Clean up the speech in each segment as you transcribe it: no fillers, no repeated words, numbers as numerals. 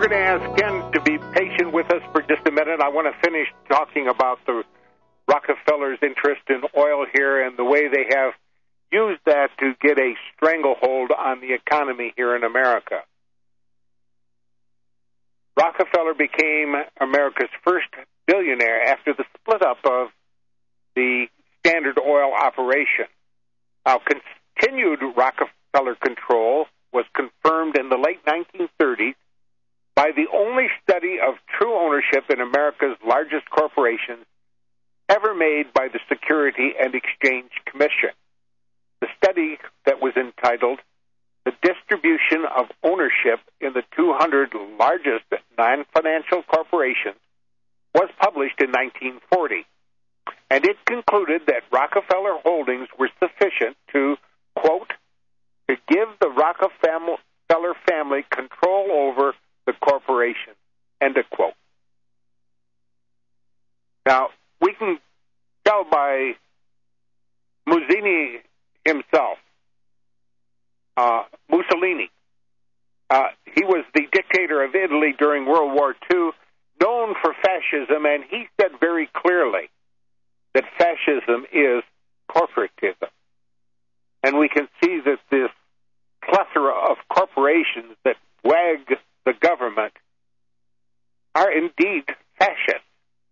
going to ask Ken to be patient with us for just a minute. I want to finish talking about the Rockefellers' interest in oil here and the way they have used that to get a stranglehold on the economy here in America. Rockefeller became America's first billionaire after the split up of the Standard Oil operation. Now, continued Rockefeller control was confirmed in the late 1930s by the only study of true ownership in America's largest corporations ever made by the Security and Exchange Commission. The study that was entitled The Distribution of Ownership in the 200 Largest Non-Financial Corporations was published in 1940, and it concluded that Rockefeller holdings were sufficient to, quote, to give the Rockefeller family control over the corporation, end of quote. Now, we can tell by Mussolini himself, Mussolini. He was the dictator of Italy during World War II, known for fascism, and he said very clearly that fascism is corporatism. And we can see that this plethora of corporations that wag the government are indeed fascist.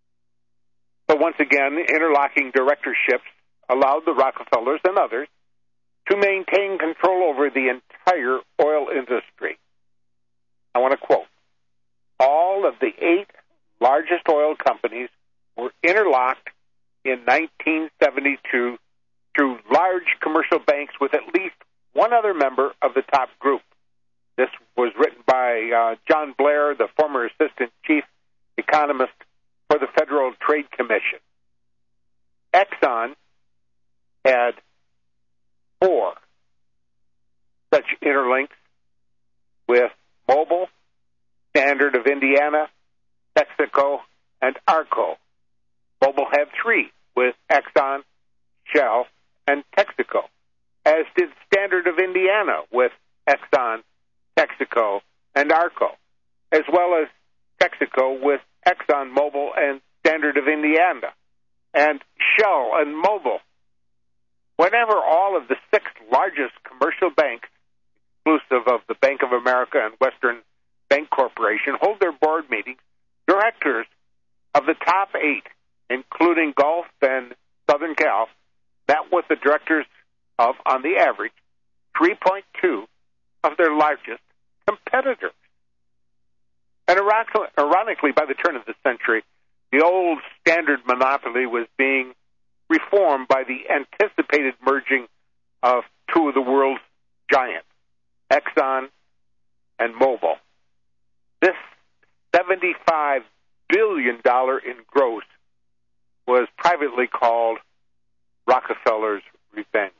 But once again, interlocking directorships allowed the Rockefellers and others to maintain control over the entire oil industry. I want to quote, all of the 8 largest oil companies were interlocked in 1972 through large commercial banks with at least one other member of the top group. This was written by John Blair, the former assistant chief economist for the Federal Trade Commission. Exxon had 4 such interlinks with Mobil, Standard of Indiana, Texaco, and Arco. Mobil had 3 with Exxon, Shell, and Texaco, as did Standard of Indiana with Exxon, Texaco, and Arco, as well as Texaco with Exxon, Mobil, and Standard of Indiana, and Shell and Mobil. Whenever all of the 6 largest commercial banks, exclusive of the Bank of America and Western Bank Corporation, hold their board meetings, directors of the top 8, including Gulf and Southern Cal, met with the directors of, on the average, 3.2 of their largest competitors. And ironically, by the turn of the century, the old Standard monopoly was being reformed by the anticipated merging of 2 of the world's giants, Exxon and Mobil. This $75 billion in gross was privately called Rockefeller's revenge.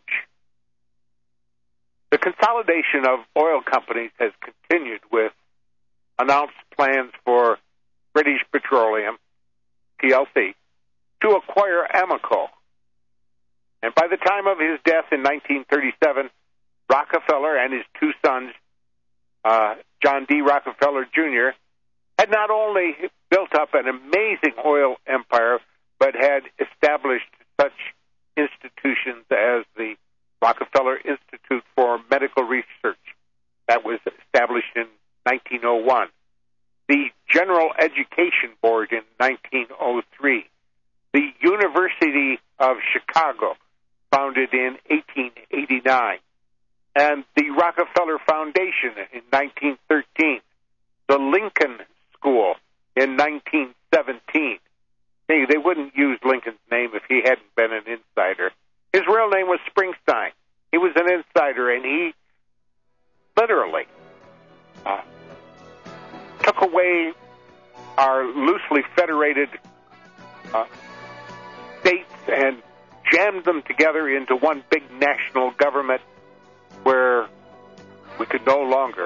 The consolidation of oil companies has continued with announced plans for British Petroleum, PLC, to acquire Amoco. And by the time of his death in 1937, Rockefeller and his 2 sons, John D. Rockefeller Jr., had not only built up an amazing oil empire, but had established such institutions as the Rockefeller Institute for Medical Research. That was established in 1901. The General Education Board in 1903. The University of Chicago, founded in 1889. And the Rockefeller Foundation in 1913. The Lincoln School in 1917. They wouldn't use Lincoln's name if he hadn't been an insider. His real name was Springsteen. He was an insider, and he literally took away our loosely federated states and jammed them together into one big national government where we could no longer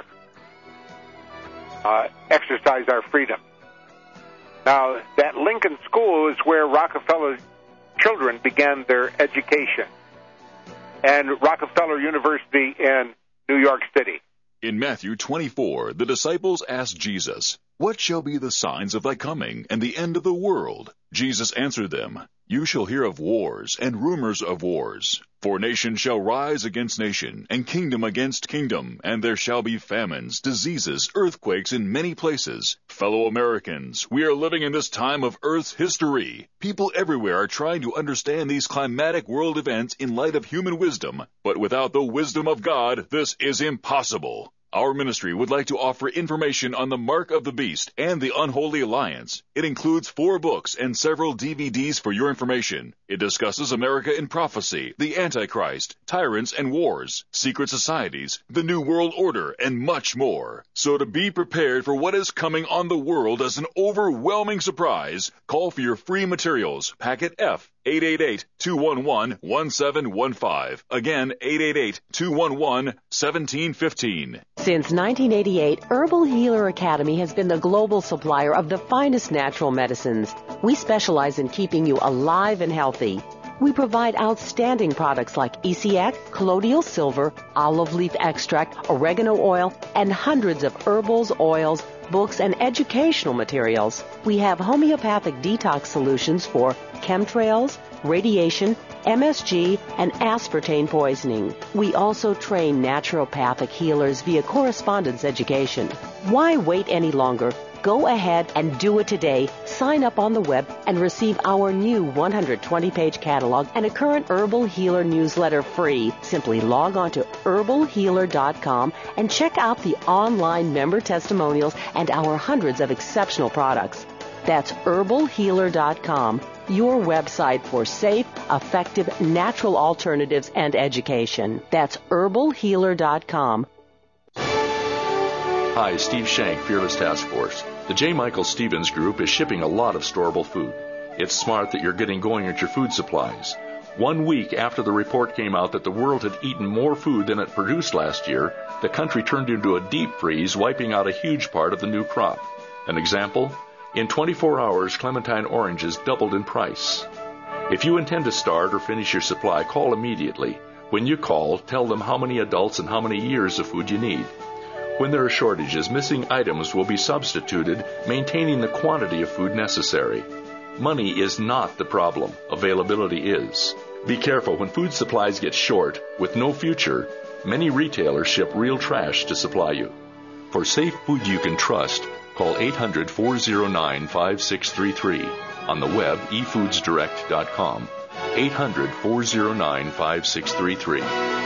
exercise our freedom. Now, that Lincoln School is where Rockefeller's children began their education, and Rockefeller University in New York City. In Matthew 24, the disciples asked Jesus, "What shall be the signs of thy coming and the end of the world?" Jesus answered them, "You shall hear of wars and rumors of wars. For nation shall rise against nation, and kingdom against kingdom, and there shall be famines, diseases, earthquakes in many places. Fellow Americans, we are living in this time of Earth's history. People everywhere are trying to understand these climatic world events in light of human wisdom, but without the wisdom of God, this is impossible. Our ministry would like to offer information on the Mark of the Beast and the Unholy Alliance. It includes 4 books and several DVDs for your information. It discusses America in prophecy, the Antichrist, tyrants and wars, secret societies, the New World Order, and much more. So to be prepared for what is coming on the world as an overwhelming surprise, call for your free materials, packet F, 888-211-1715. Again, 888-211-1715. Since 1988, Herbal Healer Academy has been the global supplier of the finest natural medicines. We specialize in keeping you alive and healthy. We provide outstanding products like ECX, colloidal silver, olive leaf extract, oregano oil, and hundreds of herbals, oils, books, and educational materials. We have homeopathic detox solutions for chemtrails, radiation, MSG, and aspartame poisoning. We also train naturopathic healers via correspondence education. Why wait any longer? Go ahead and do it today. Sign up on the web and receive our new 120-page catalog and a current Herbal Healer newsletter free. Simply log on to herbalhealer.com and check out the online member testimonials and our hundreds of exceptional products. That's herbalhealer.com, your website for safe, effective, natural alternatives and education. That's herbalhealer.com. Hi, Steve Shank, Fearless Task Force. The J. Michael Stevens Group is shipping a lot of storable food. It's smart that you're getting going at your food supplies. 1 week after the report came out that the world had eaten more food than it produced last year, the country turned into a deep freeze, wiping out a huge part of the new crop. An example? In 24 hours, clementine oranges doubled in price. If you intend to start or finish your supply, call immediately. When you call, tell them how many adults and how many years of food you need. When there are shortages, missing items will be substituted, maintaining the quantity of food necessary. Money is not the problem. Availability is. Be careful when food supplies get short, with no future. Many retailers ship real trash to supply you. For safe food you can trust, call 800-409-5633. On the web, efoodsdirect.com. 800-409-5633.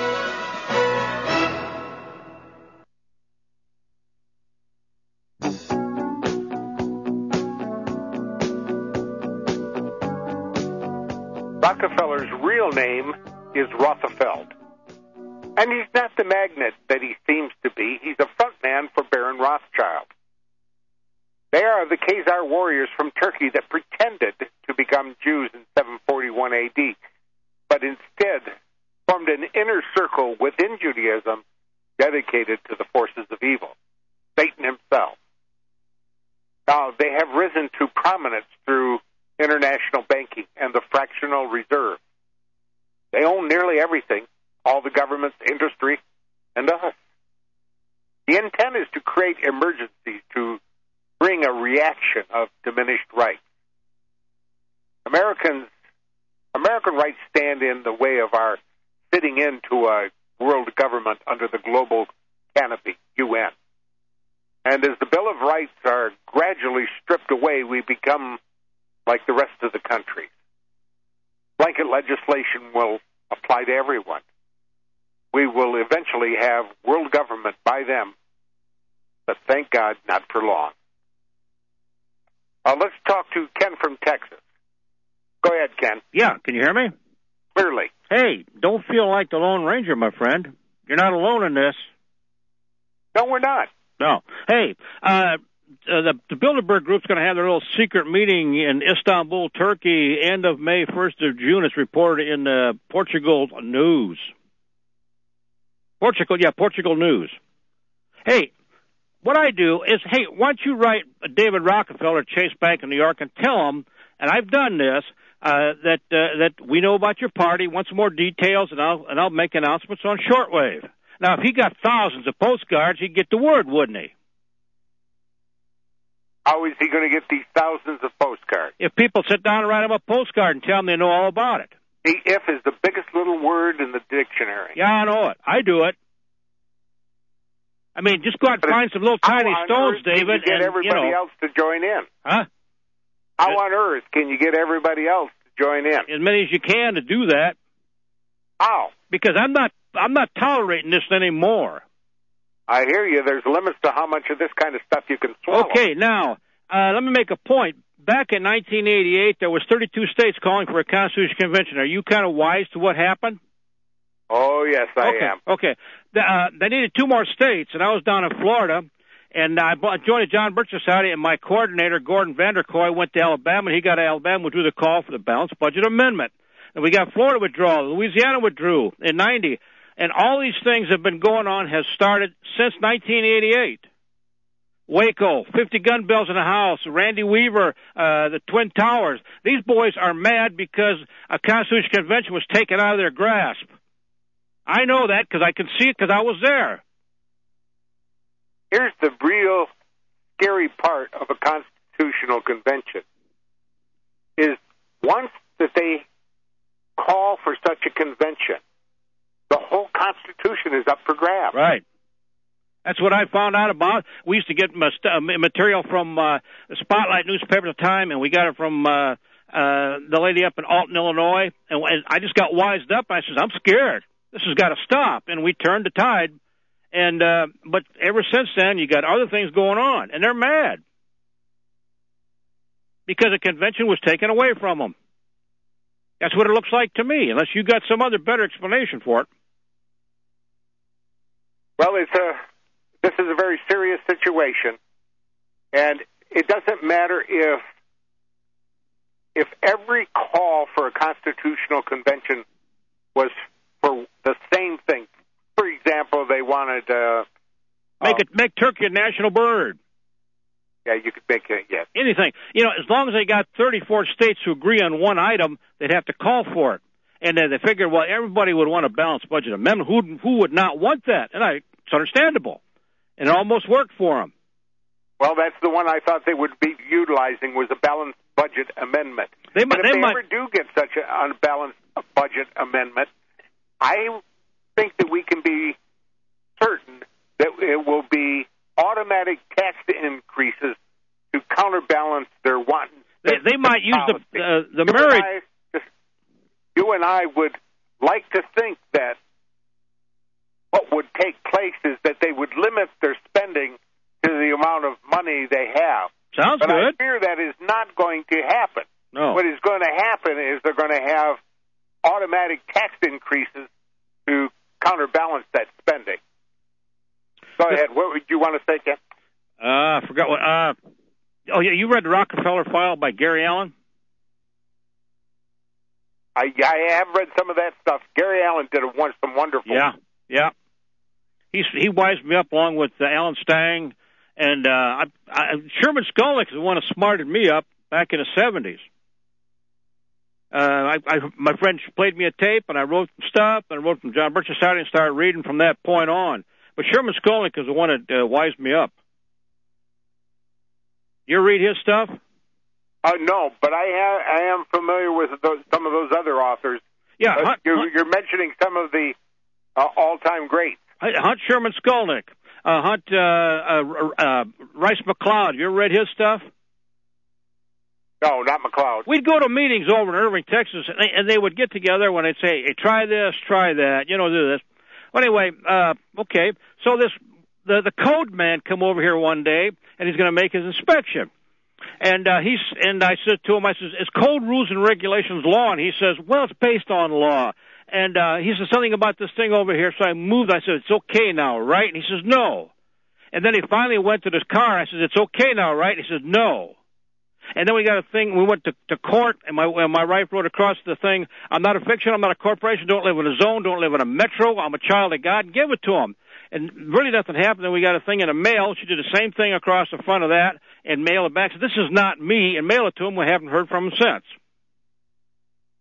Rockefeller's real name is Rothschild. And he's not the magnate that he seems to be. He's a frontman for Baron Rothschild. They are the Khazar warriors from Turkey that pretended to become Jews in 741 AD, but instead formed an inner circle within Judaism dedicated to the forces of evil, Satan himself. Now, they have risen to prominence through international banking and the fractional reserve. They own nearly everything, all the government's industry, and us. The intent is to create emergencies to bring a reaction of diminished rights. American rights stand in the way of our fitting into a world government under the global canopy, UN. And as the Bill of Rights are gradually stripped away, we become like the rest of the country. Blanket legislation will apply to everyone. We will eventually have world government by them, but thank God, not for long. Let's talk to Ken from Texas. Go ahead, Ken. Yeah, can you hear me? Clearly. Hey, don't feel like the Lone Ranger, my friend. You're not alone in this. No, we're not. No. Hey, the Bilderberg Group's going to have their little secret meeting in Istanbul, Turkey, end of May, 1st of June. It's reported in the Portugal News. Portugal News. Hey, what I do is, hey, why don't you write David Rockefeller, Chase Bank in New York, and tell him, and I've done this, that we know about your party, want some more details, and I'll make announcements on shortwave. Now, if he got thousands of postcards, he'd get the word, wouldn't he? How is he going to get these thousands of postcards? If people sit down and write him a postcard and tell him they know all about it. The if is the biggest little word in the dictionary. Yeah, I know it. I do it. I mean, just go out and find some little tiny stones, David, get everybody else to join in. Huh? How on earth can you get everybody else to join in? As many as you can to do that. How? Because I'm not tolerating this anymore. I hear you. There's limits to how much of this kind of stuff you can swallow. Okay, now, let me make a point. Back in 1988, there was 32 states calling for a Constitutional Convention. Are you kind of wise to what happened? Oh, yes, I am. Okay. They needed 2 more states, and I was down in Florida, and I joined the John Birch Society, and my coordinator, Gordon Vanderkoy, went to Alabama, and he got to Alabama, withdrew the call for the balanced budget amendment. And we got Florida withdrawal, Louisiana withdrew in 90. And all these things have been going on, has started since 1988. Waco, 50 gun bills in the House, Randy Weaver, the Twin Towers. These boys are mad because a Constitutional Convention was taken out of their grasp. I know that because I can see it because I was there. Here's the real scary part of a Constitutional Convention is once that they call for such a convention, the whole Constitution is up for grabs. Right. That's what I found out about. We used to get material from the Spotlight newspaper at the time, and we got it from the lady up in Alton, Illinois. And I just got wised up. I said, I'm scared. This has got to stop. And we turned the tide. And but ever since then, you got other things going on, and they're mad because a convention was taken away from them. That's what it looks like to me, unless you got some other better explanation for it. Well, this is a very serious situation, and it doesn't matter if every call for a constitutional convention was for the same thing. For example, they wanted make turkey a national bird. Yeah, you could make it. Yes, anything. You know, as long as they got 34 states to agree on one item, they'd have to call for it. And then they figured, well, everybody would want a balanced budget amendment. Who would not want that? And it's understandable. And it almost worked for them. Well, that's the one I thought they would be utilizing was a balanced budget amendment. If they ever do get such an unbalanced budget amendment, I think that we can be certain that it will be automatic tax increases to counterbalance their wanton. They might use the marriage. You and I would like to think that what would take place is that they would limit their spending to the amount of money they have. Sounds good. But I fear that is not going to happen. No. What is going to happen is they're going to have automatic tax increases to counterbalance that spending. Go ahead. What would you want to say, Ken? I forgot what. Oh, yeah, you read the Rockefeller File by Gary Allen? I have read some of that stuff. Gary Allen did some wonderful. Yeah. He wised me up along with Alan Stang, and Sherman Skolnick is the one that smarted me up back in the 70s. My friend played me a tape, and I wrote some stuff, and I wrote from John Birch Society and started reading from that point on. But Sherman Skolnick is the one that wised me up. You ever read his stuff? No, but I am familiar with some of those other authors. Yeah, you're mentioning some of the all-time greats. Hunt Sherman Skolnick, Hunt Rice McLeod. You ever read his stuff? No, not McLeod. We'd go to meetings over in Irving, Texas, and they would get together when they'd say, "Hey, try this, try that, do this." Well, anyway, okay. So the code man come over here one day, and he's going to make his inspection. And I said to him, I says, "Is code, rules, and regulations law?" And he says, "Well, it's based on law." And he says something about this thing over here. So I moved. I said, "It's okay now, right?" And he says, "No." And then he finally went to this car. I said, "It's okay now, right?" And he says, "No." And then we got a thing. We went to court, and my wife wrote across the thing, "I'm not a fiction. I'm not a corporation. Don't live in a zone. Don't live in a metro. I'm a child of God." And give it to him. And really nothing happened. Then we got a thing in the mail. She did the same thing across the front of that and mail it back. So this is not me, and mail it to him. We haven't heard from him since.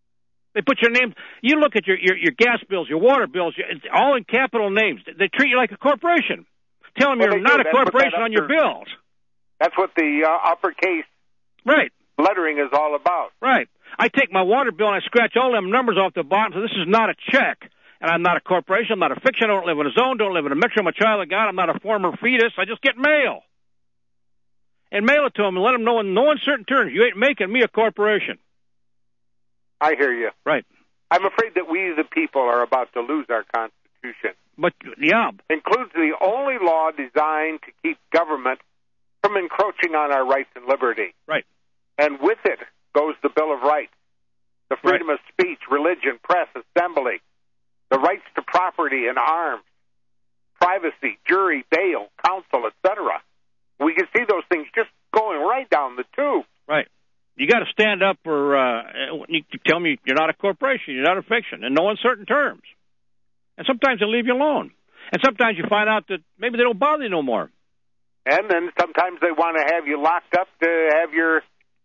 They put your name. You look at your gas bills, your water bills, it's all in capital names. They treat you like a corporation. Tell them you're not a corporation on your bills. That's what the uppercase lettering is all about. Right. I take my water bill and I scratch all them numbers off the bottom, so this is not a check. And I'm not a corporation. I'm not a fiction. I don't live in a zone. Don't live in a metro. I'm a child of God. I'm not a former fetus. I just get mail. And mail it to them and let them know in no uncertain terms, you ain't making me a corporation. I hear you. Right. I'm afraid that we, the people, are about to lose our Constitution. But, yeah. Includes the only law designed to keep government from encroaching on our rights and liberty. Right. And with it goes the Bill of Rights, the freedom of speech, religion, press, assembly, the rights to property and arms, privacy, jury, bail, counsel, etc. We can see those things just going right down the tube. Right. You got to stand up for, you tell me you're not a corporation, you're not a fiction, in no uncertain terms. And sometimes they leave you alone. And sometimes you find out that maybe they don't bother you no more. And then sometimes they want to have you locked up to have your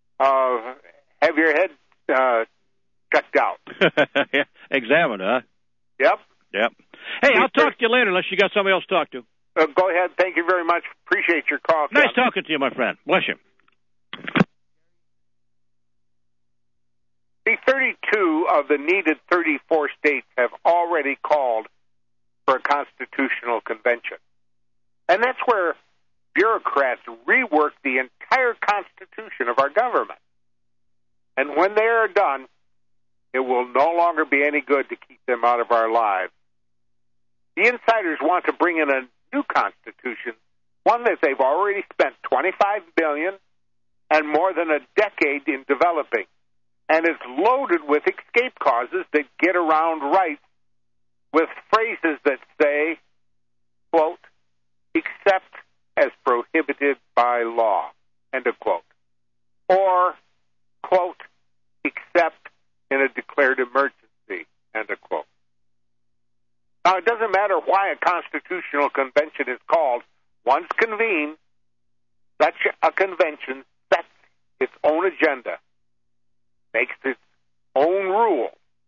head checked out. Examined, huh? Yep. Hey, I'll talk to you later unless you got somebody else to talk to. Go ahead. Thank you very much. Appreciate your call. Nice talking to you, my friend. Bless you. The 32 of the needed 34 states have already called for a constitutional convention. And that's where bureaucrats rework the entire constitution of our government. And when they are done, it will no longer be any good to keep them out of our lives. The insiders want to bring in a new constitution, one that they've already spent $25 billion and more than a decade in developing. And it's loaded with escape clauses that get around rights with phrases that say, quote, except as prohibited by law, end of quote. Or, quote, except in a declared emergency, end of quote. Now, it doesn't matter why a constitutional convention is called. Once convened, such a convention sets its own agenda, makes its own rule,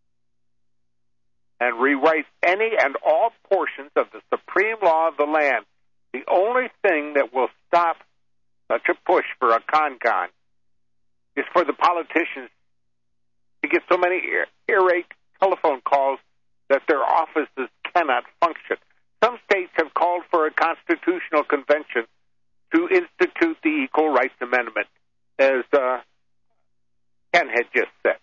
and rewrites any and all portions of the supreme law of the land. The only thing that will stop such a push for a con-con is for the politicians to get so many irate telephone calls that their offices cannot function. Some states have called for a constitutional convention to institute the Equal Rights Amendment, as Ken had just said.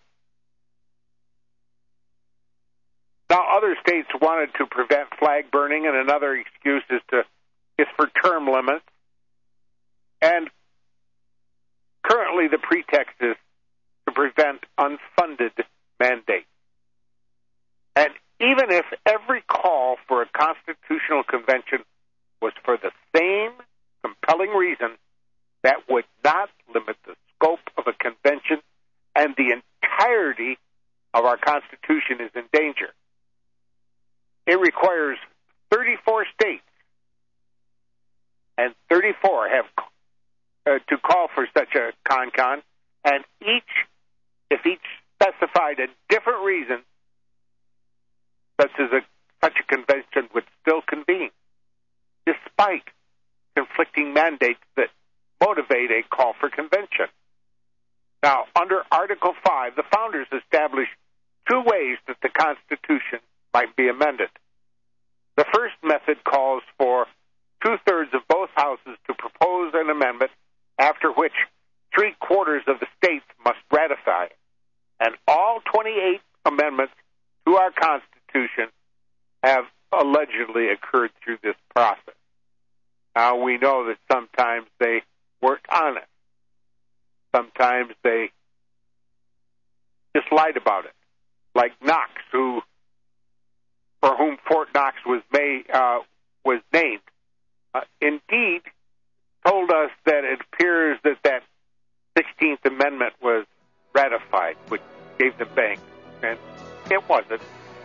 Now, other states wanted to prevent flag burning, and another excuse is for term limits. And currently the pretext is to prevent unfunded mandates. And even if every call for a constitutional convention was for the same compelling reason, that would not limit the scope of a convention, and the entirety of our Constitution is in danger. It requires 34 states, and 34 have to call for such a con-con, and if each specified a different reason, such a convention would still convene, despite conflicting mandates that motivate a call for convention. Now, under Article 5, the founders established two ways that the Constitution might be amended. The first method calls for two-thirds of both houses to propose an amendment, after which three-quarters of the states must ratify it. And all 28 amendments to our Constitution have allegedly occurred through this process. Now, we know that sometimes they weren't honest. Sometimes they just lied about it. Like Knox, for whom Fort Knox was named, indeed told us that it appears that 16th Amendment was ratified, which gave them bank, and it wasn't.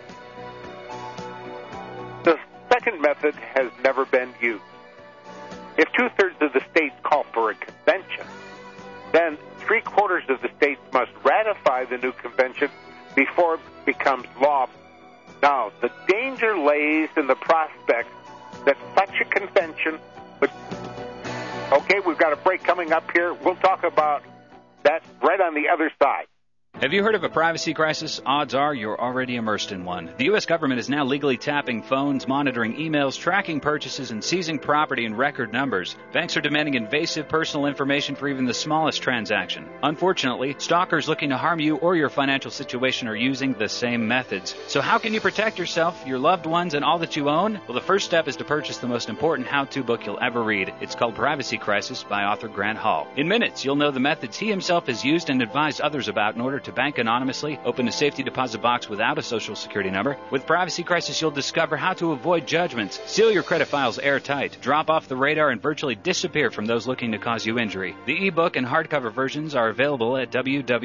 The second method has never been used. If two-thirds of the states call for a convention, then three-quarters of the states must ratify the new convention before it becomes law. Now, the danger lays in the prospect that such a convention would... Okay, we've got a break coming up here. We'll talk about that right on the other side. Have you heard of a privacy crisis? Odds are you're already immersed in one. The U.S. government is now legally tapping phones, monitoring emails, tracking purchases, and seizing property in record numbers. Banks are demanding invasive personal information for even the smallest transaction. Unfortunately, stalkers looking to harm you or your financial situation are using the same methods. So how can you protect yourself, your loved ones, and all that you own? Well, the first step is to purchase the most important how-to book you'll ever read. It's called Privacy Crisis by author Grant Hall. In minutes, you'll know the methods he himself has used and advised others about in order to bank anonymously, open a safety deposit box without a social security number. With Privacy Crisis, you'll discover how to avoid judgments, seal your credit files airtight, drop off the radar, and virtually disappear from those looking to cause you injury. The ebook and hardcover versions are available at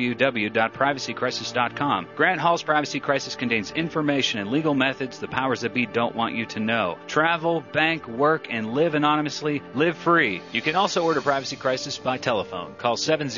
www.privacycrisis.com. Grant Hall's Privacy Crisis contains information and legal methods the powers that be don't want you to know. Travel, bank, work, and live anonymously. Live free. You can also order Privacy Crisis by telephone. Call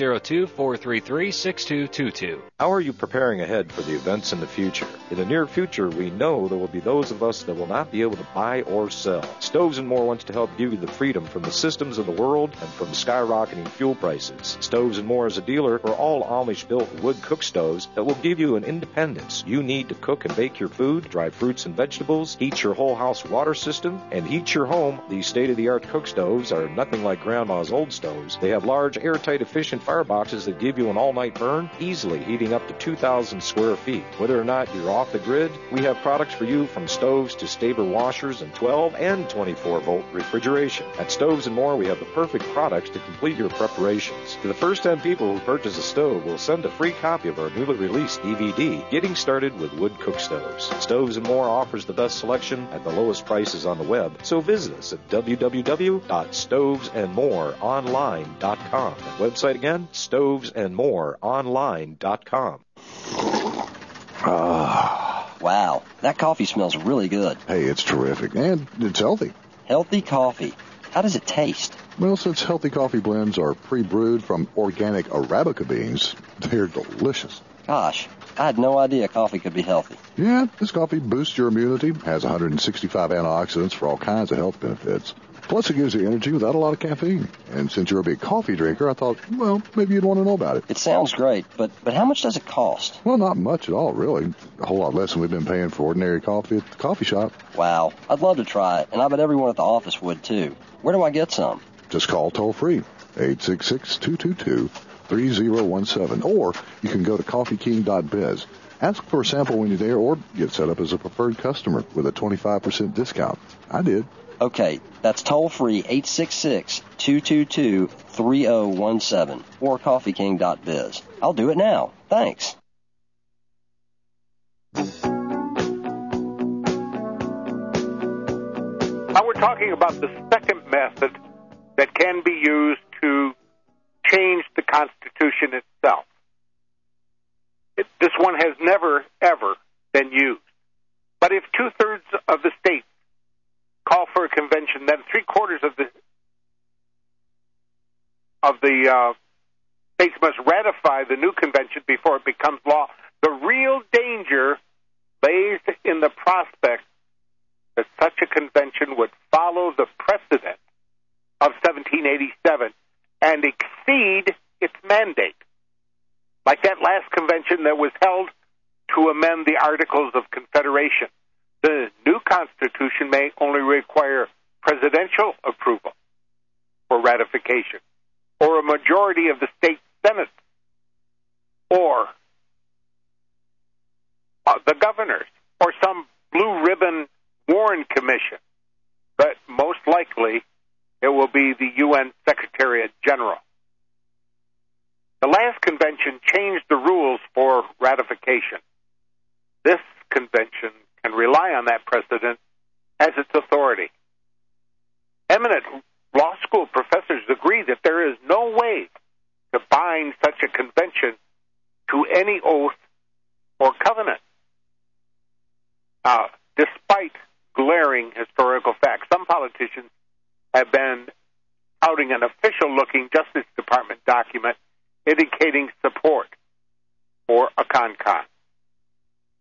702-433-6222. How are you preparing ahead for the events in the future? In the near future, we know there will be those of us that will not be able to buy or sell. Stoves and More wants to help give you the freedom from the systems of the world and from skyrocketing fuel prices. Stoves and More is a dealer for all Amish-built wood cook stoves that will give you an independence you need to cook and bake your food, dry fruits and vegetables, heat your whole house water system, and heat your home. These state-of-the-art cook stoves are nothing like Grandma's old stoves. They have large, airtight, efficient fireboxes that give you an all-night burn, easily heating up to 2,000 square feet. Whether or not you're off the grid, we have products for you from stoves to Staber washers and 12 and 24-volt refrigeration. At Stoves and More, we have the perfect products to complete your preparations. To the first 10 people who purchase a stove, we'll send a free copy of our newly released DVD, Getting Started with Wood Cook Stoves. Stoves and More offers the best selection at the lowest prices on the web, so visit us at www.stovesandmoreonline.com. That website again, stovesandmoreonline.com. Wow, that coffee smells really good. Hey, it's terrific, and it's healthy. Healthy coffee. How does it taste? Well, since healthy coffee blends are pre-brewed from organic Arabica beans, they're delicious. Gosh, I had no idea coffee could be healthy. Yeah, this coffee boosts your immunity, has 165 antioxidants for all kinds of health benefits. Plus, it gives you energy without a lot of caffeine. And since you're a big coffee drinker, I thought, well, maybe you'd want to know about it. It sounds great, but how much does it cost? Well, not much at all, really. A whole lot less than we've been paying for ordinary coffee at the coffee shop. Wow, I'd love to try it, and I bet everyone at the office would, too. Where do I get some? Just call toll-free, 866-222-3017. Or you can go to coffeeking.biz. Ask for a sample when you're there, or get set up as a preferred customer with a 25% discount. I did. Okay, that's toll-free, 866-222-3017, or coffeeking.biz. I'll do it now. Thanks. Now we're talking about the second method that can be used to change the Constitution itself. This one has never, ever been used. But if two-thirds of the states call for a convention, then three-quarters of the states must ratify the new convention before it becomes law. The real danger lays in the prospect that such a convention would follow the precedent of 1787 and exceed its mandate. Like that last convention that was held to amend the Articles of Confederation. The new Constitution may only require presidential approval for ratification, or a majority of the state Senate, or the governors, or some blue ribbon Warren Commission. But most likely, it will be the UN Secretariat General. The last convention changed the rules for ratification. This convention can rely on that precedent as its authority. Eminent law school professors agree that there is no way to bind such a convention to any oath or covenant. Despite glaring historical facts, some politicians have been outing an official-looking Justice Department document indicating support for a CONCON.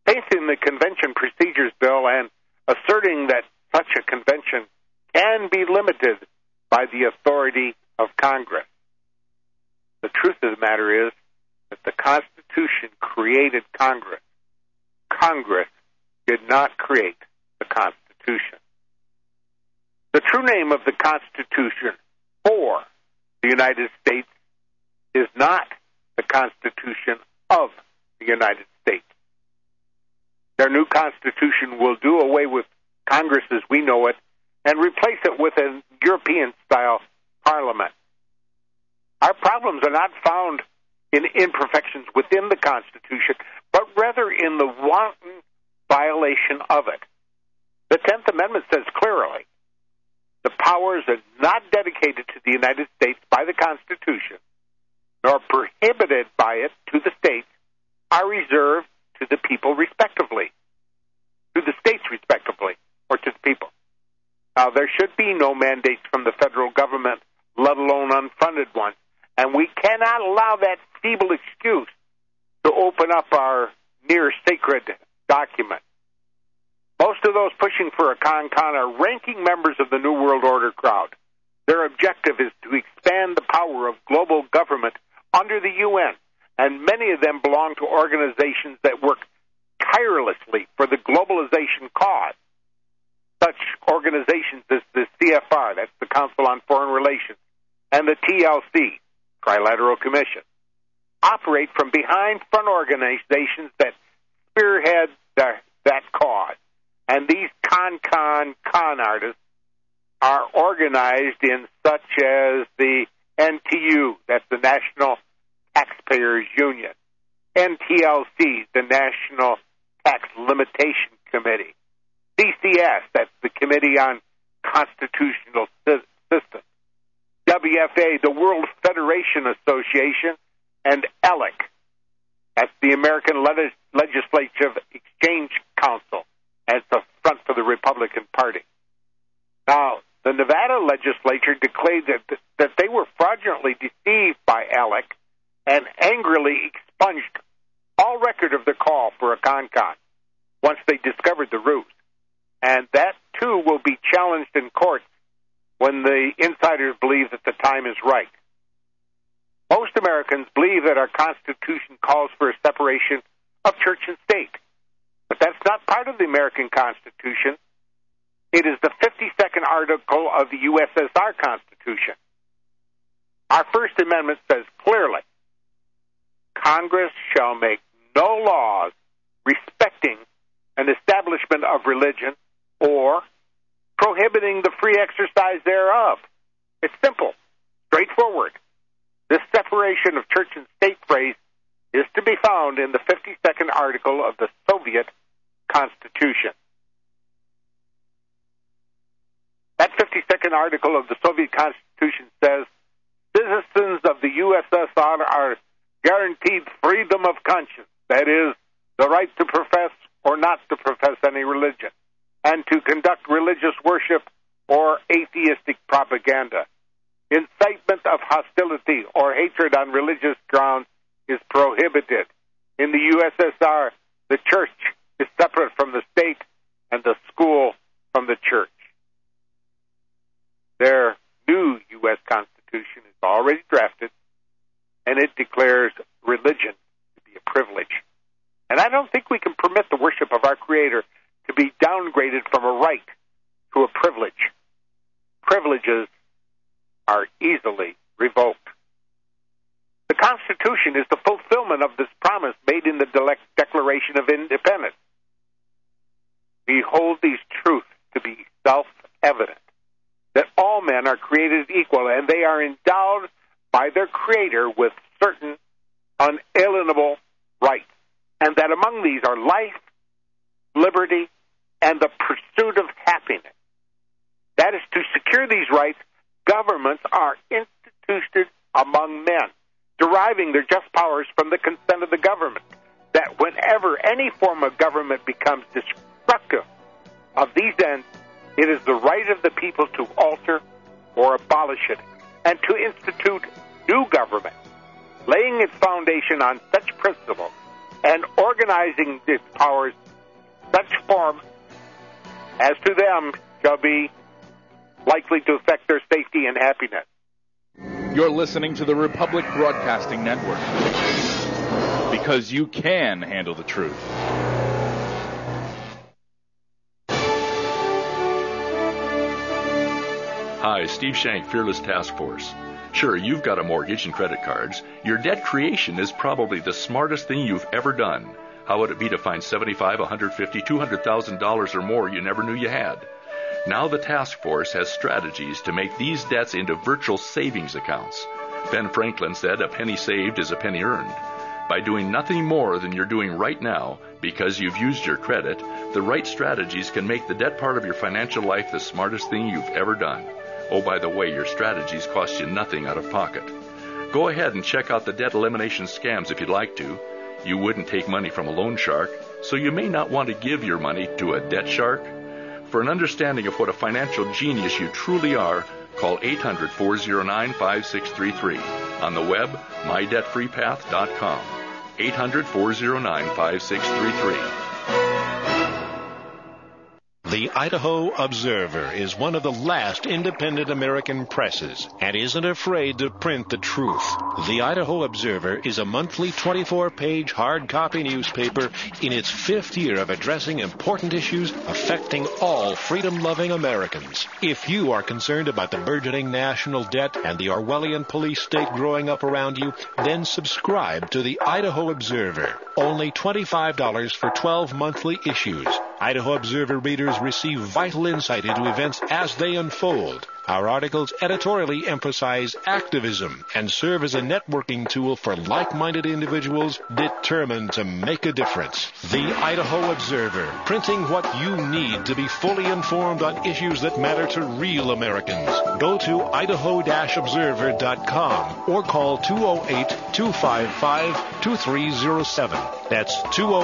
facing the Convention Procedures Bill and asserting that such a convention can be limited by the authority of Congress. The truth of the matter is that the Constitution created Congress. Congress did not create the Constitution. The true name of the Constitution for the United States is not the Constitution of the United States. Their new Constitution will do away with Congress as we know it and replace it with a European-style parliament. Our problems are not found in imperfections within the Constitution, but rather in the wanton violation of it. The 10th Amendment says clearly, the powers are not dedicated to the United States by the Constitution, nor prohibited by it to the states, are reserved to the people respectively, to the states respectively, or to the people. Now, there should be no mandates from the federal government, let alone unfunded ones, and we cannot allow that feeble excuse to open up our near-sacred document. Most of those pushing for a con are ranking members of the New World Order crowd. Their objective is to expand the power of global government under the UN, and many of them belong to organizations that work tirelessly for the globalization cause. Such organizations as the CFR, that's the Council on Foreign Relations, and the TLC, Trilateral Commission, operate from behind front organizations that spearhead that cause. And these con artists are organized in such as the NTU, that's the National Taxpayers Union, NTLC, the National Tax Limitation Committee, CCS, that's the Committee on Constitutional Systems, WFA, the World Federation Association, and ELEC, that's the American Legislative Exchange Council, as the front for the Republican Party. Now, the Nevada legislature declared that they were fraudulently deceived by ALEC and angrily expunged all record of the call for a con once they discovered the ruse. And that, too, will be challenged in court when the insiders believe that the time is right. Most Americans believe that our Constitution calls for a separation of church and state. But that's not part of the American Constitution. It is the 52nd article of the USSR Constitution. Our First Amendment says clearly, Congress shall make no laws respecting an establishment of religion or prohibiting the free exercise thereof. It's simple, straightforward. This separation of church and state phrase is to be found in the 52nd article of the Soviet Constitution. That 52nd article of the Soviet Constitution says, citizens of the USSR are guaranteed freedom of conscience, that is, the right to profess or not to profess any religion, and to conduct religious worship or atheistic propaganda. Incitement of hostility or hatred on religious grounds is prohibited. In the USSR, the church is separate from the state and the school from the church. Their new U.S. Constitution is already drafted, and it declares religion to be a privilege. And I don't think we can permit the worship of our Creator to be downgraded from a right to a privilege. Privileges are easily revoked. The Constitution is the fulfillment of this promise made in the Declaration of Independence. We hold these truths to be self-evident, that all men are created equal and they are endowed by their Creator with certain unalienable rights, and that among these are life, liberty, and the pursuit of happiness. That is, to secure these rights, governments are instituted among men, deriving their just powers from the consent of the government, that whenever any form of government becomes destructive of these ends, it is the right of the people to alter or abolish it, and to institute new government, laying its foundation on such principles and organizing its powers such form as to them shall be likely to affect their safety and happiness. You're listening to the Republic Broadcasting Network, because you can handle the truth. Hi, Steve Shank, Fearless Task Force. Sure, you've got a mortgage and credit cards. Your debt creation is probably the smartest thing you've ever done. How would it be to find $75,000, $150,000, $200,000 or more you never knew you had? Now the task force has strategies to make these debts into virtual savings accounts. Ben Franklin said, "A penny saved is a penny earned." By doing nothing more than you're doing right now, because you've used your credit, the right strategies can make the debt part of your financial life the smartest thing you've ever done. Oh, by the way, your strategies cost you nothing out of pocket. Go ahead and check out the debt elimination scams if you'd like to. You wouldn't take money from a loan shark, so you may not want to give your money to a debt shark. For an understanding of what a financial genius you truly are, call 800-409-5633. On the web, mydebtfreepath.com. 800-409-5633. The Idaho Observer is one of the last independent American presses and isn't afraid to print the truth. The Idaho Observer is a monthly 24-page hard copy newspaper in its 5th year of addressing important issues affecting all freedom-loving Americans. If you are concerned about the burgeoning national debt and the Orwellian police state growing up around you, then subscribe to the Idaho Observer. Only $25 for 12 monthly issues. Idaho Observer readers receive vital insight into events as they unfold. Our articles editorially emphasize activism and serve as a networking tool for like-minded individuals determined to make a difference. The Idaho Observer, printing what you need to be fully informed on issues that matter to real Americans. Go to idaho-observer.com or call 208-255-2307. That's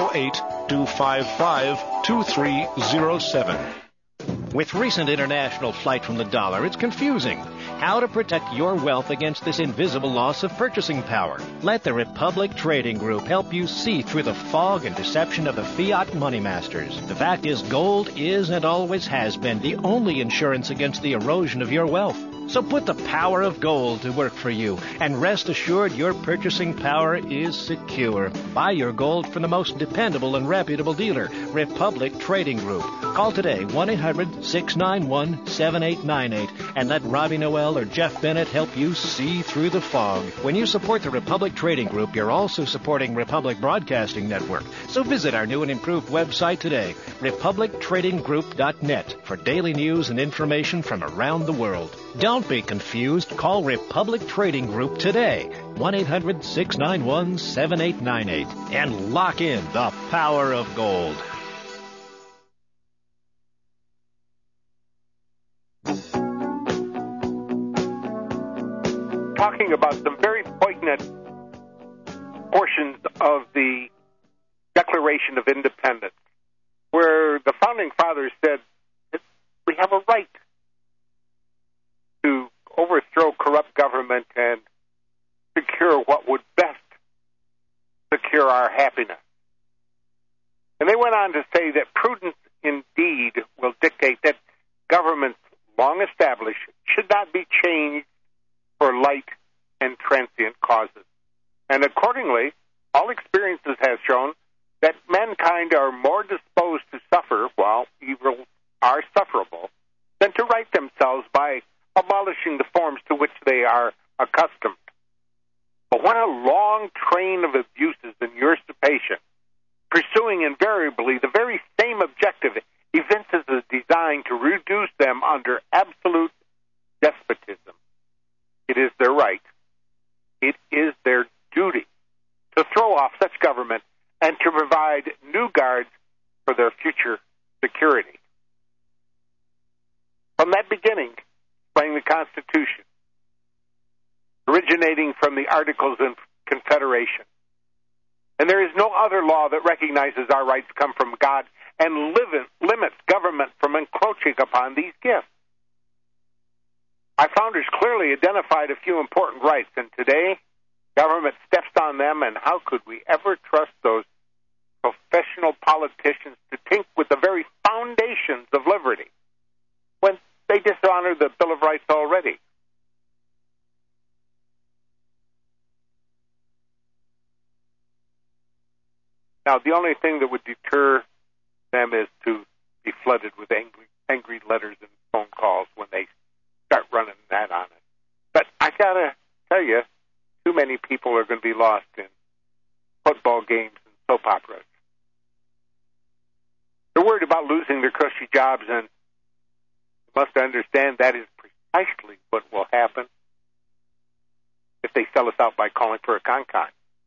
208-255-2307. With recent international flight from the dollar, it's confusing. How to protect your wealth against this invisible loss of purchasing power? Let the Republic Trading Group help you see through the fog and deception of the fiat money masters. The fact is, gold is and always has been the only insurance against the erosion of your wealth. So put the power of gold to work for you, and rest assured your purchasing power is secure. Buy your gold from the most dependable and reputable dealer, Republic Trading Group. Call today, 1-800-691-7898, and let Robbie Noel or Jeff Bennett help you see through the fog. When you support the Republic Trading Group, you're also supporting Republic Broadcasting Network. So visit our new and improved website today, republictradinggroup.net, for daily news and information from around the world. Don't be confused. Call Republic Trading Group today, 1-800-691-7898, and lock in the power of gold. Talking about some very poignant portions of the Declaration of Independence, where the Founding Fathers said that we have a right to overthrow corrupt government and secure what would best secure our happiness. And they went on to say that prudence indeed will dictate that governments long established should not be changed for light and transient causes. And accordingly, all experiences have shown that mankind are more disposed to suffer while evils are sufferable than to right themselves by abolishing the forms to which they are accustomed. But when a long train of abuses and usurpation, pursuing invariably the very same objective, evinces a design to reduce them under absolute despotism, it is their right, it is their duty to throw off such government and to provide new guards for their future security. From that beginning, sprang the Constitution, originating from the Articles of Confederation. And there is no other law that recognizes our rights come from God and limits government from encroaching upon these gifts. Our founders clearly identified a few important rights, and today government steps on them, and how could we ever trust those professional politicians to tinker with the very foundations of liberty when they dishonor the Bill of Rights already. Now, the only thing that would deter them is to be flooded with angry letters and phone calls when they start running that on it. But I got to tell you, too many people are going to be lost in football games and soap operas. They're worried about losing their cushy jobs, and you must understand that is precisely what will happen if they sell us out by calling for a con-con.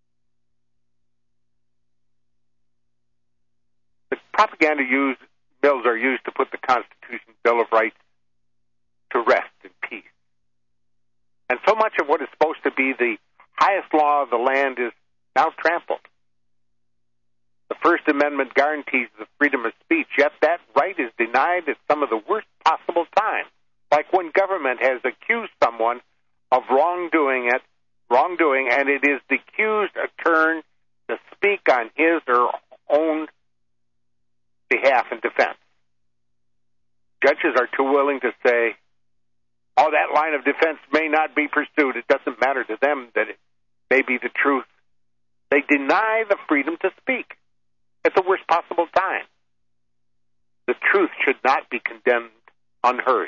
The propaganda mills are used to put the Constitution, Bill of Rights, to rest in peace. And so much of what is supposed to be the highest law of the land is now trampled. The First Amendment guarantees the freedom of speech, yet that right is denied at some of the worst possible times, like when government has accused someone of wrongdoing, and it is the accused's turn to speak on his or her own behalf and defense. Judges are too willing to say, oh, that line of defense may not be pursued. It doesn't matter to them that it may be the truth. They deny the freedom to speak at the worst possible time. The truth should not be condemned unheard.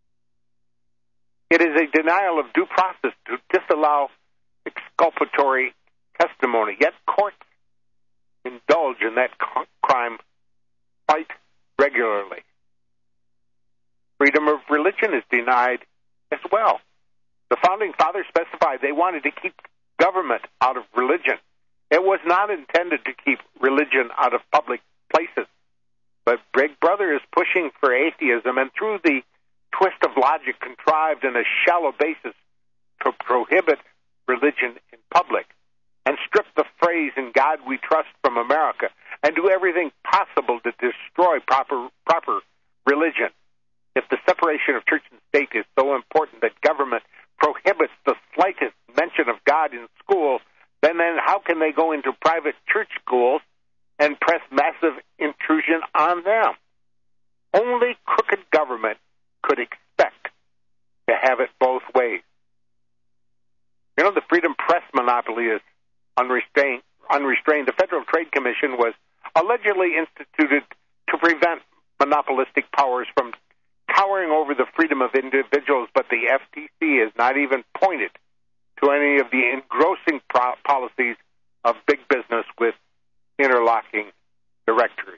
It is a denial of due process to disallow exculpatory testimony, yet courts indulge in that crime quite regularly. Freedom of religion is denied as well. The Founding Fathers specified they wanted to keep government out of religion. It was not intended to keep religion out of public places. But Big Brother is pushing for atheism, and through the twist of logic contrived in a shallow basis to prohibit religion in public and strip the phrase "in God we trust" from America and do everything possible to destroy proper religion. If the separation of church and state is so important that government prohibits the slightest mention of God in school, then how can they go into private church schools and press massive intrusion on them? Only crooked government could expect to have it both ways. You know, the freedom press monopoly is unrestrained. The Federal Trade Commission was allegedly instituted to prevent monopolistic powers from towering over the freedom of individuals, but the FTC has not even pointed to any of the engrossing policies of big business with interlocking directories.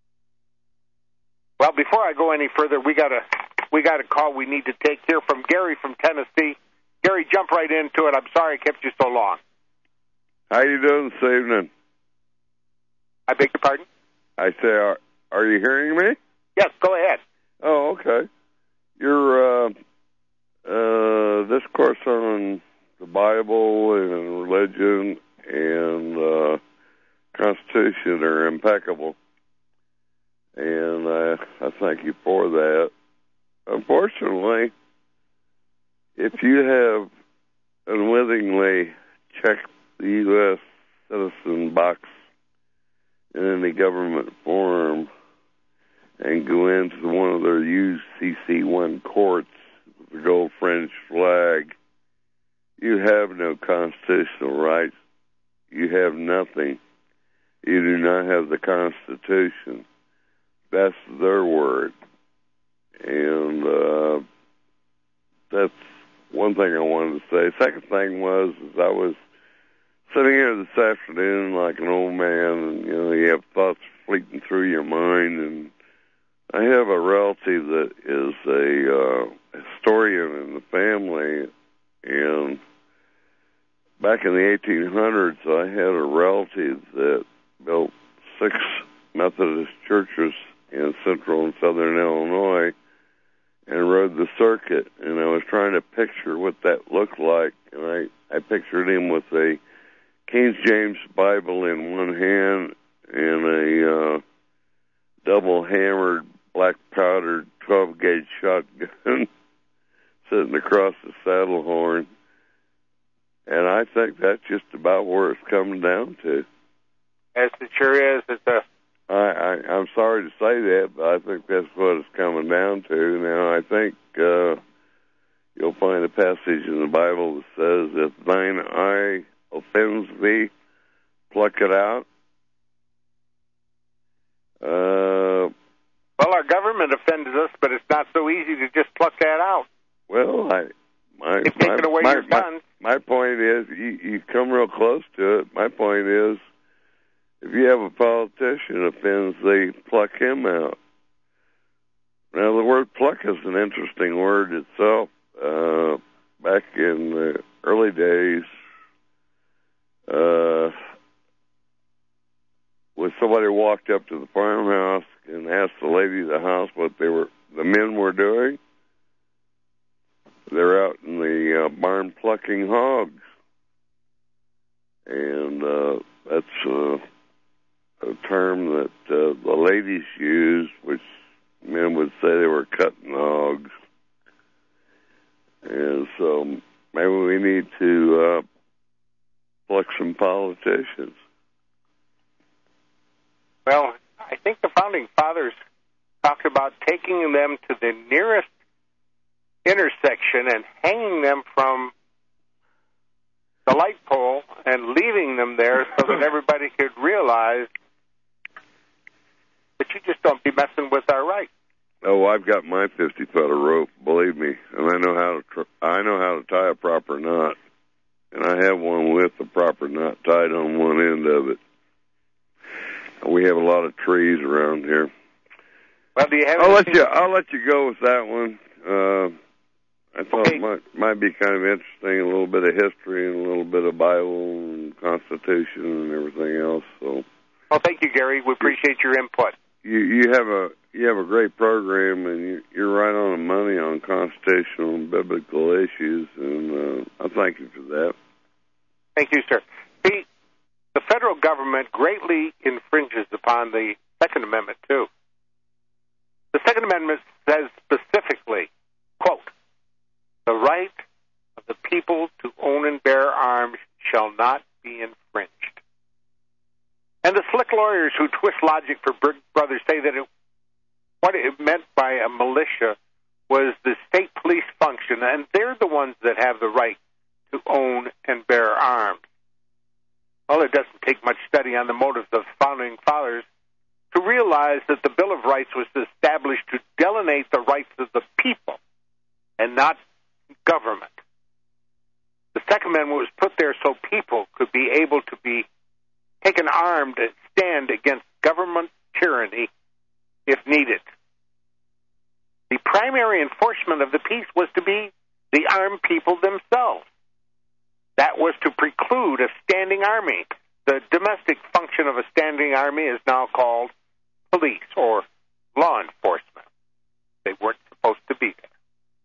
Well, before I go any further, we got a call we need to take here from Gary from Tennessee. Gary, jump right into it. I'm sorry I kept you so long. How you doing this evening? I beg your pardon? I say, are you hearing me? Yes, go ahead. Oh, okay. Your discourse on the Bible and religion and Constitution are impeccable, and I thank you for that. Unfortunately, if you have unwittingly checked the U.S. citizen box in any government forum and go into one of their UCC1 courts with the gold fringe flag, you have no constitutional rights. You have nothing. You do not have the Constitution. That's their word. And that's one thing I wanted to say. Second thing was I was sitting here this afternoon like an old man, and you have thoughts fleeting through your mind, and I have a relative that is a historian in the family, and back in the 1800s, I had a relative that built 6 Methodist churches in central and southern Illinois and rode the circuit, and I was trying to picture what that looked like, and I pictured him with a King James Bible in one hand and a double-hammered, black-powdered 12-gauge shotgun sitting across the saddle horn. And I think that's just about where it's coming down to. Yes, it sure is. I'm sorry to say that, but I think that's what it's coming down to. Now, I think you'll find a passage in the Bible that says, if thine eye offends thee, pluck it out. Well, our government offends us, but it's not so easy to just pluck that out. Well, It's taking away your guns. My point is, you come real close to it. My point is, if you have a politician offends thee, pluck him out. Now, the word pluck is an interesting word itself. Back in the early days, when somebody walked up to the farmhouse and asked the lady of the house what the men were doing, they're out in the barn plucking hogs. And that's a term that the ladies use, which men would say they were cutting hogs. And so maybe we need to pluck some politicians. Well, I think the Founding Fathers talked about taking them to the nearest intersection and hanging them from the light pole and leaving them there so that everybody could realize that you just don't be messing with our rights. Oh, I've got my 50-foot of rope, believe me, and I know how to tie a proper knot, and I have one with the proper knot tied on one end of it. We have a lot of trees around here. Well, do you have? I'll let you go with that one. I thought it might be kind of interesting, a little bit of history and a little bit of Bible and Constitution and everything else. So. Well, thank you, Gary. We appreciate your input. You have a great program, and you're right on the money on constitutional and biblical issues, and I thank you for that. Thank you, sir. See, the federal government greatly infringes upon the Second Amendment, too. The Second Amendment says specifically, quote, the right of the people to own and bear arms shall not be infringed. And the slick lawyers who twist logic for brothers say that what it meant by a militia was the state police function, and they're the ones that have the right to own and bear arms. Well, it doesn't take much study on the motives of Founding Fathers to realize that the Bill of Rights was established to delineate the rights of the people and not government. The Second Amendment was put there so people could be able to be taken armed and stand against government tyranny if needed. The primary enforcement of the peace was to be the armed people themselves. That was to preclude a standing army. The domestic function of a standing army is now called police or law enforcement. They weren't supposed to be there.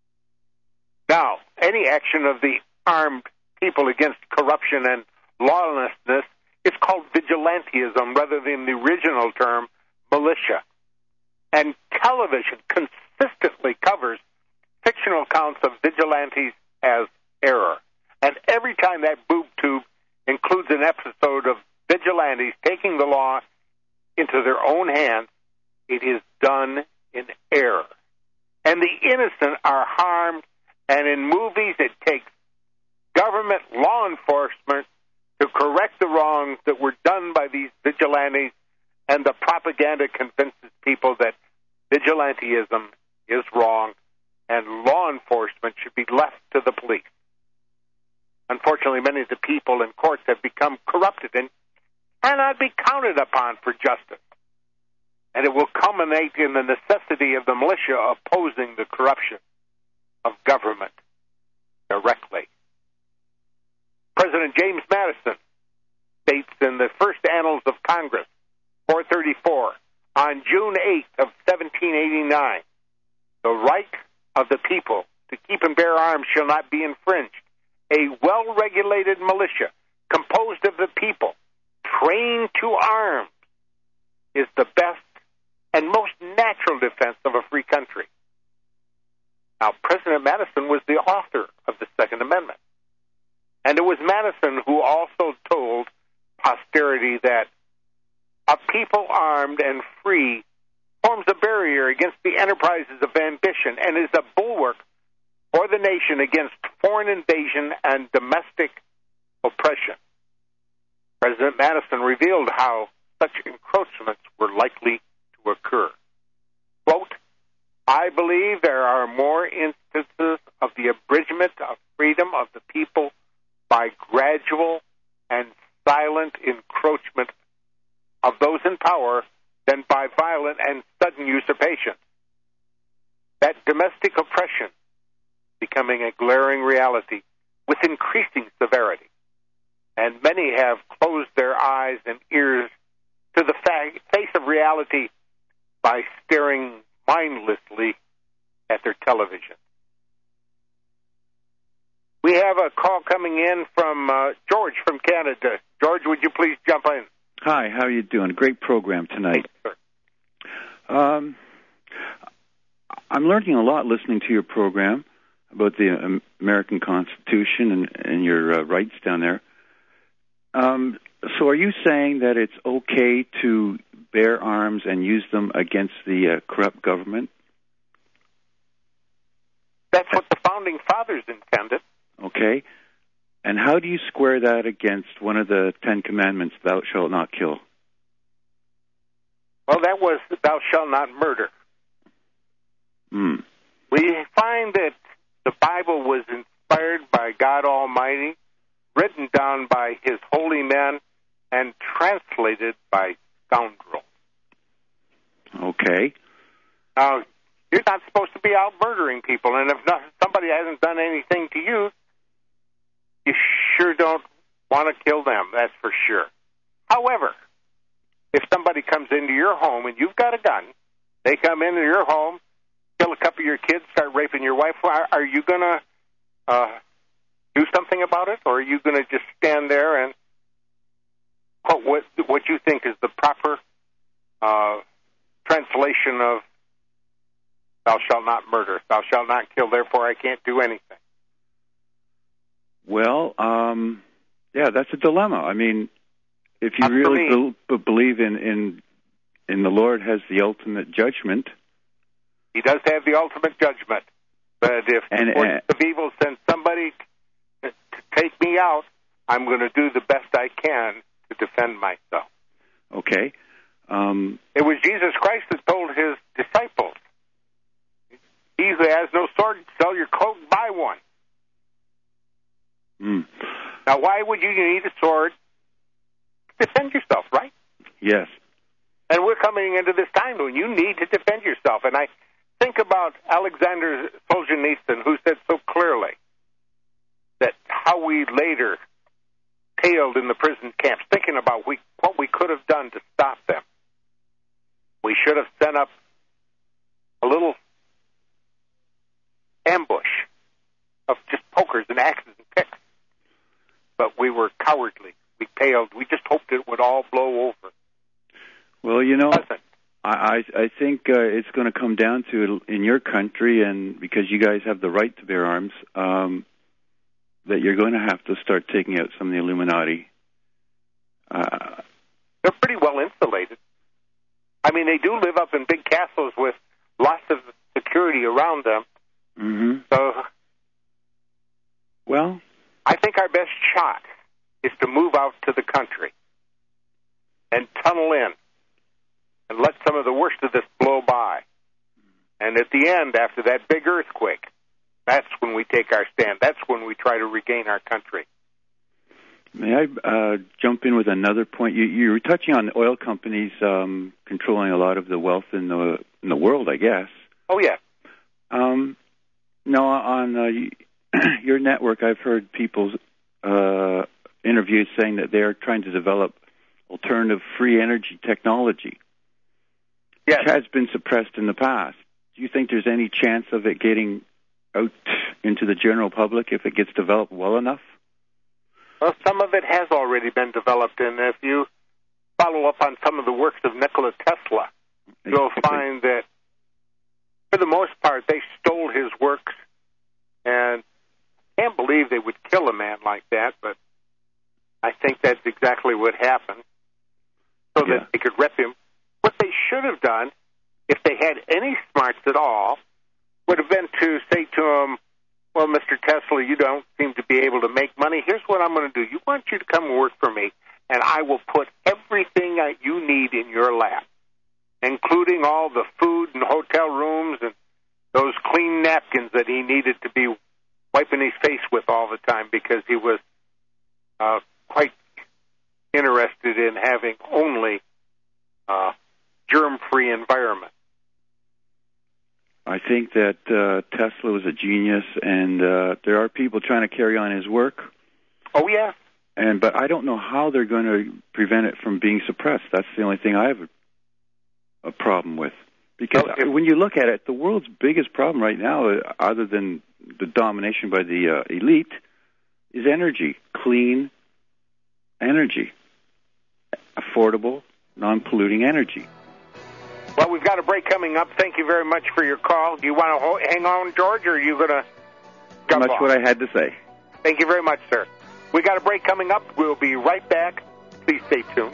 Now, any action of the armed people against corruption and lawlessness is called vigilantism rather than the original term militia. And television consistently covers fictional accounts of vigilantes as error. And every time that boob tube includes an episode of vigilantes taking the law into their own hands, it is done in error. And the innocent are harmed, and in movies it takes government law enforcement to correct the wrongs that were done by these vigilantes, and the propaganda convinces people that vigilantism is wrong and law enforcement should be left to the police. Unfortunately, many of the people in courts have become corrupted and cannot be counted upon for justice. And it will culminate in the necessity of the militia opposing the corruption of government directly. President James Madison states in the First Annals of Congress, 434, on June 8th of 1789, the right of the people to keep and bear arms shall not be infringed. A well-regulated militia composed of the people trained to arms is the best and most natural defense of a free country. Now, President Madison was the author of the Second Amendment. And it was Madison who also told posterity that a people armed and free forms a barrier against the enterprises of ambition and is a bulwark for the nation against foreign invasion and domestic oppression. President Madison revealed how such encroachments were likely to occur. Quote, I believe there are more instances of the abridgment of freedom of the people by gradual and silent encroachment of those in power than by violent and sudden usurpation. That domestic oppression becoming a glaring reality with increasing severity. And many have closed their eyes and ears to the face of reality by staring mindlessly at their television. We have a call coming in from George from Canada. George, would you please jump in? Hi, how are you doing? Great program tonight. I'm learning a lot listening to your program about the American Constitution and your rights down there. So are you saying that it's okay to bear arms and use them against the corrupt government? That's what the Founding Fathers intended. Okay. And how do you square that against one of the 10 Commandments, thou shalt not kill? Well, that was thou shalt not murder. We find that the Bible was inspired by God Almighty, written down by His holy men, and translated by scoundrels. Okay. Now, you're not supposed to be out murdering people, and if somebody hasn't done anything to you, you sure don't want to kill them, that's for sure. However, if somebody comes into your home and you've got a gun, they come into your home, kill a couple of your kids, start raping your wife, are you going to do something about it, or are you going to just stand there and what you think is the proper translation of thou shalt not murder, thou shalt not kill, therefore I can't do anything? Well, yeah, that's a dilemma. I mean, if you really believe in the Lord has the ultimate judgment. He does have the ultimate judgment. But if the forces of evil send somebody to take me out, I'm going to do the best I can to defend myself. Okay. It was Jesus Christ that told His disciples, he who has no sword, sell your coat and buy one. Now, why would you need a sword? Defend yourself, right? Yes. And we're coming into this time when you need to defend yourself. And I think about Alexander Solzhenitsyn, who said so clearly that how we later paled in the prison camps, thinking about what we could have done to stop them. We should have set up a little ambush of just pokers and axes and picks. But we were cowardly. We paled. We just hoped it would all blow over. Well, you know, I think it's going to come down to in your country, and because you guys have the right to bear arms, that you're going to have to start taking out some of the Illuminati. They're pretty well insulated. I mean, they do live up in big castles with lots of security around them. Mm-hmm. So, well, I think our best shot is to move out to the country and tunnel in and let some of the worst of this blow by. And at the end, after that big earthquake, that's when we take our stand. That's when we try to regain our country. May I jump in with another point? You were touching on oil companies controlling a lot of the wealth in the world, I guess. Oh, yeah. No, on your network, I've heard people's interviews saying that they're trying to develop alternative free energy technology, yes, which has been suppressed in the past. Do you think there's any chance of it getting out into the general public if it gets developed well enough? Well, some of it has already been developed, and if you follow up on some of the works of Nikola Tesla, you'll find that, for the most part, they stole his works, and I can't believe they would kill a man like that, but I think that's exactly what happened. so that they could rep him. What they should have done, if they had any smarts at all, would have been to say to him, well, Mr. Tesla, you don't seem to be able to make money. Here's what I'm going to do. I want you to come and work for me, and I will put everything that you need in your lap, including all the food and hotel rooms and those clean napkins that he needed to be wiping his face with all the time because he was quite interested in having only germ-free environment. I think that Tesla was a genius, and there are people trying to carry on his work. Oh, yeah. But I don't know how they're going to prevent it from being suppressed. That's the only thing I have a problem with. Because when you look at it, the world's biggest problem right now, other than the domination by the elite, is energy, clean energy, affordable, non-polluting energy. Well, we've got a break coming up. Thank you very much for your call. Do you want to hang on, George, or are you going to jump That's off? what I had to say. Thank you very much, sir. We got a break coming up. We'll be right back. Please stay tuned.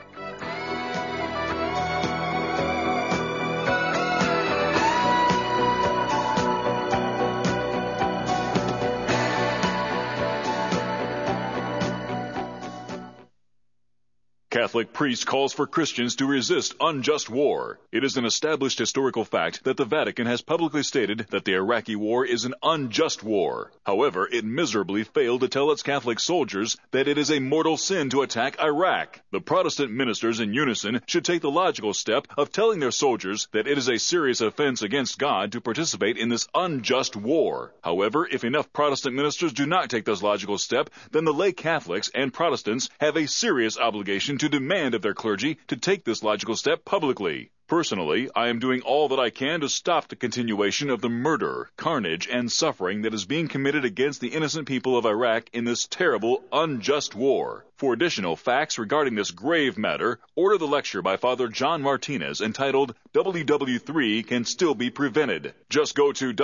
Catholic priest calls for Christians to resist unjust war. It is an established historical fact that the Vatican has publicly stated that the Iraqi war is an unjust war. However, it miserably failed to tell its Catholic soldiers that it is a mortal sin to attack Iraq. The Protestant ministers in unison should take the logical step of telling their soldiers that it is a serious offense against God to participate in this unjust war. However, if enough Protestant ministers do not take this logical step, then the lay Catholics and Protestants have a serious obligation to demand of their clergy to take this logical step publicly. Personally, I am doing all that I can to stop the continuation of the murder, carnage, and suffering that is being committed against the innocent people of Iraq in this terrible, unjust war. For additional facts regarding this grave matter, order the lecture by Father John Martinez entitled WW3 Can Still Be Prevented. Just go to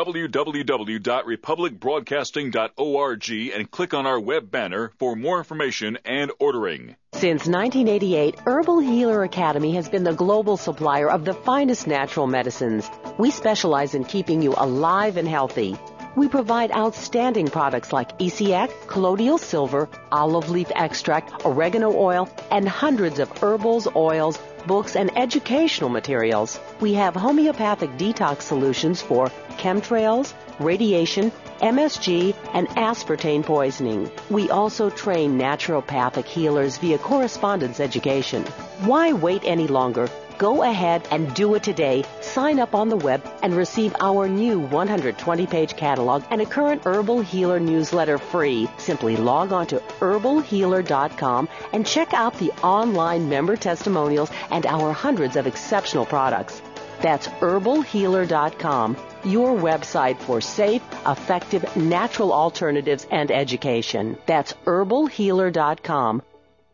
www.republicbroadcasting.org and click on our web banner for more information and ordering. Since 1988, Herbal Healer Academy has been the global supplier of the finest natural medicines. We specialize in keeping you alive and healthy. We provide outstanding products like ECX, colloidal silver, olive leaf extract, oregano oil, and hundreds of herbals, oils, books, and educational materials. We have homeopathic detox solutions for chemtrails, radiation, MSG, and aspartame poisoning. We also train naturopathic healers via correspondence education. Why wait any longer? Go ahead and do it today. Sign up on the web and receive our new 120-page catalog and a current Herbal Healer newsletter free. Simply log on to herbalhealer.com and check out the online member testimonials and our hundreds of exceptional products. That's herbalhealer.com, your website for safe, effective, natural alternatives and education. That's herbalhealer.com.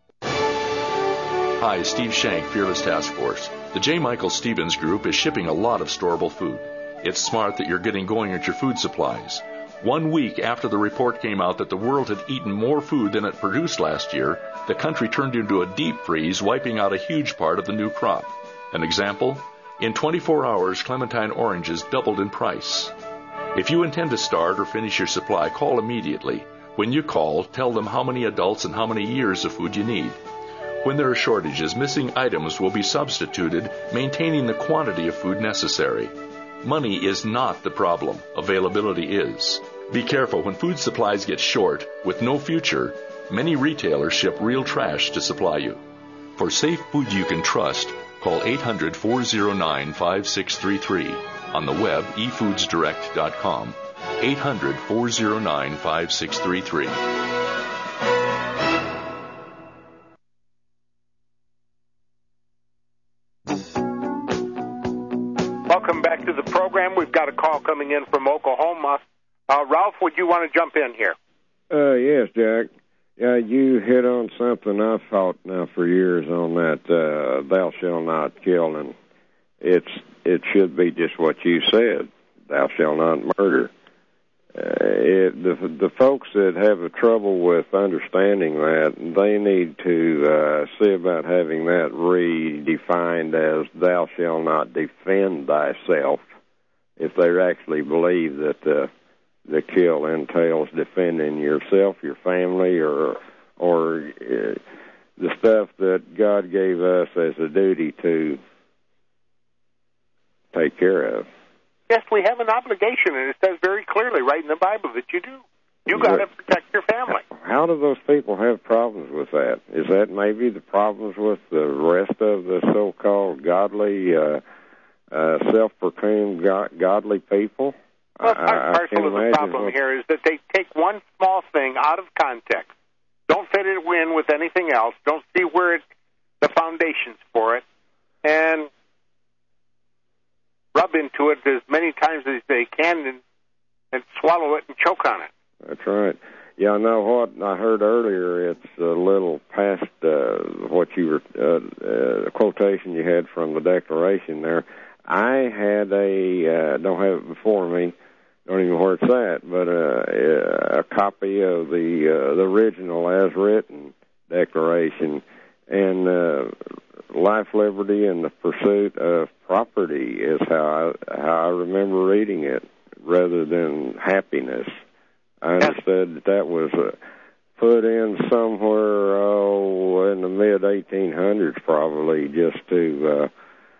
Hi, Steve Shank, Fearless Task Force. The J. Michael Stevens Group is shipping a lot of storable food. It's smart that you're getting going at your food supplies. 1 week after the report came out that the world had eaten more food than it produced last year, the country turned into a deep freeze, wiping out a huge part of the new crop. An example? In 24 hours, clementine oranges doubled in price. If you intend to start or finish your supply, call immediately. When you call, tell them how many adults and how many years of food you need. When there are shortages, missing items will be substituted, maintaining the quantity of food necessary. Money is not the problem. Availability is. Be careful when food supplies get short, with no future. Many retailers ship real trash to supply you. For safe food you can trust, call 800-409-5633. On the web, efoodsdirect.com. 800-409-5633. Welcome back to the program. We've got a call coming in from Oklahoma. Ralph, would you want to jump in here? Yes, Jack. You hit on something I've fought now for years on that thou shalt not kill, and it should be just what you said, thou shalt not murder. the folks that have a trouble with understanding that, they need to see about having that redefined as thou shalt not defend thyself, if they actually believe that the kill entails defending yourself, your family, or the stuff that God gave us as a duty to take care of. Yes, we have an obligation, and it says very clearly right in the Bible that you do. You got to protect your family. How do those people have problems with that? Is that maybe the problems with the rest of the so-called godly, self-proclaimed godly people? Well, parcel of the problem here is that they take one small thing out of context, don't fit it in with anything else, don't see where the foundation's for it, and rub into it as many times as they can and swallow it and choke on it. That's right. Yeah, I know what I heard earlier. It's a little past what you were, the quotation you had from the Declaration there. I had don't have it before me, don't even know where it's at, but a copy of the original as written Declaration, and life, liberty, and the pursuit of property is how I remember reading it, rather than happiness. I understood that was put in somewhere in the mid-1800s, probably, just to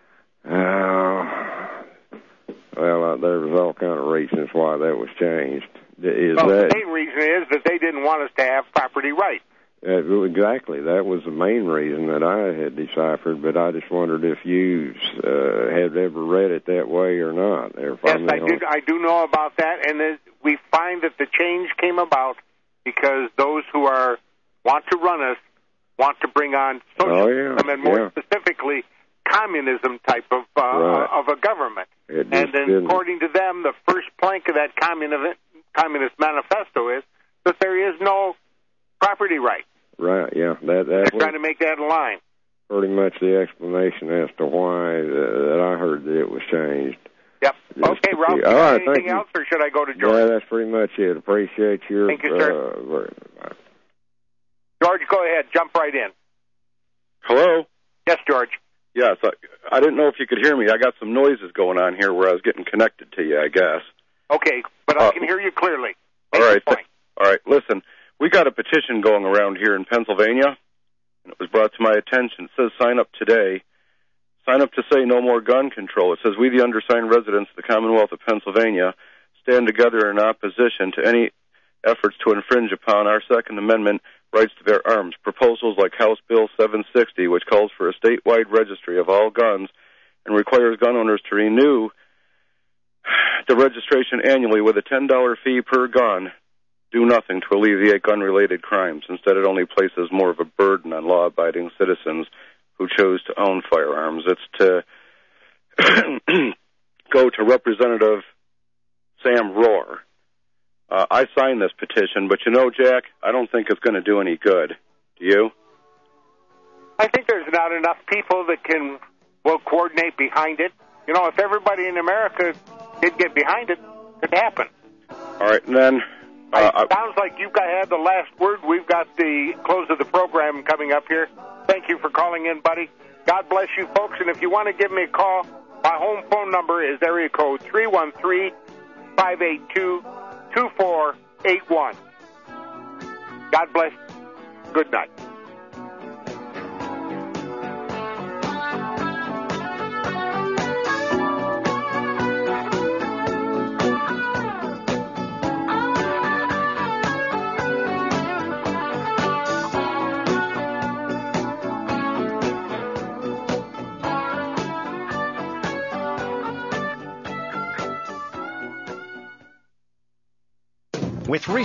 there was all kind of reasons why that was changed. The main reason is that they didn't want us to have property rights. Exactly. That was the main reason that I had deciphered, but I just wondered if you had ever read it that way or not. Yes, I do know about that, and we find that the change came about because those who want to run us want to bring on socialism, and more specifically communism type of a government. And then, according to them, the first plank of that communist manifesto is that there is no property right. Right, yeah. They're trying to make that a line. Pretty much the explanation as to why that I heard that it was changed. Yep. Okay, Ralph, all right, anything else, or should I go to George? Yeah, that's pretty much it. Appreciate your... Thank you, sir. George, go ahead. Jump right in. Hello? Yes, George. Yes, I didn't know if you could hear me. I got some noises going on here where I was getting connected to you, I guess. Okay, but I can hear you clearly. All right, listen. We got a petition going around here in Pennsylvania, and it was brought to my attention. It says, sign up today. Sign up to say no more gun control. It says, we, the undersigned residents of the Commonwealth of Pennsylvania, stand together in opposition to any efforts to infringe upon our Second Amendment rights to bear arms. Proposals like House Bill 760, which calls for a statewide registry of all guns and requires gun owners to renew the registration annually with a $10 fee per gun, do nothing to alleviate gun-related crimes. Instead, it only places more of a burden on law-abiding citizens who chose to own firearms. It's to go to Representative Sam Rohr. I signed this petition, but you know, Jack, I don't think it's going to do any good. Do you? I think there's not enough people that will coordinate behind it. You know, if everybody in America did get behind it, it could happen. All right, and then... sounds like you've had the last word. We've got the close of the program coming up here. Thank you for calling in, buddy. God bless you, folks. And if you want to give me a call, my home phone number is area code 313-582-2481. God bless. Good night. With